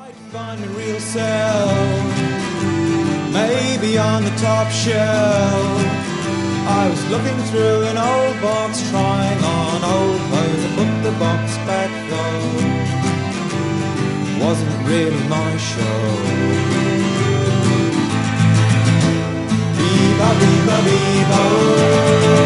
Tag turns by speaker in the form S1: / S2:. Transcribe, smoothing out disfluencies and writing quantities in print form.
S1: Find a real self, maybe on the top shelf. I was looking through an old box, trying on old clothes. I put the box back though. Wasn't really my show. Viva, viva, viva, oh.